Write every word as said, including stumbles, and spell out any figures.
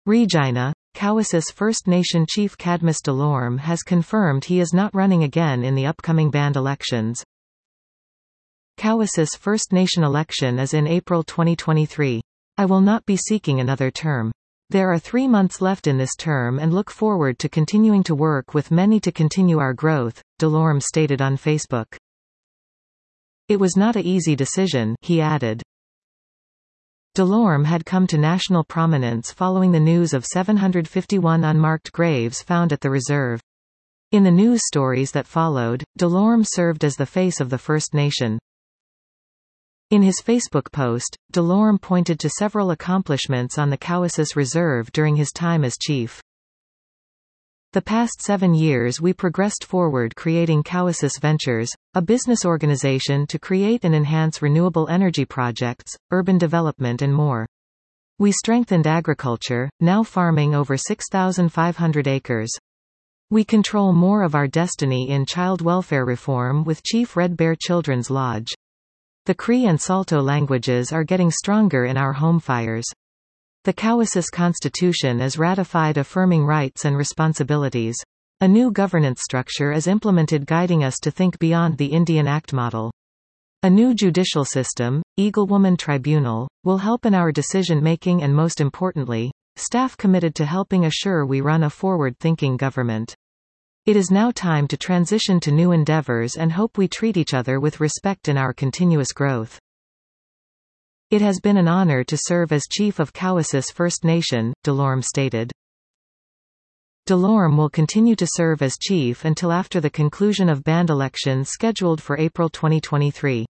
Regina, Cowessess First Nation chief Cadmus Delorme has confirmed he is not running again in the upcoming band elections. Cowessess First Nation election is in April twenty twenty-three. I will not be seeking another term. There are three months left in this term and look forward to continuing to work with many to continue our growth, Delorme stated on Facebook. It was not an easy decision, he added. Delorme had come to national prominence following the news of seven hundred fifty-one unmarked graves found at the reserve. In the news stories that followed, Delorme served as the face of the First Nation. In his Facebook post, Delorme pointed to several accomplishments on the Cowessess Reserve during his time as chief. The past seven years we progressed forward creating Cowessess Ventures, a business organization to create and enhance renewable energy projects, urban development and more. We strengthened agriculture, now farming over six thousand five hundred acres. We control more of our destiny in child welfare reform with Chief Red Bear Children's Lodge. The Cree and Saulteaux languages are getting stronger in our home fires. The Cowessess Constitution is ratified affirming rights and responsibilities. A new governance structure is implemented guiding us to think beyond the Indian Act model. A new judicial system, Eagle Woman Tribunal, will help in our decision-making and most importantly, staff committed to helping assure we run a forward-thinking government. It is now time to transition to new endeavors and hope we treat each other with respect in our continuous growth. It has been an honor to serve as chief of Cowessess First Nation, Delorme stated. Delorme will continue to serve as chief until after the conclusion of band elections scheduled for April twenty twenty-three.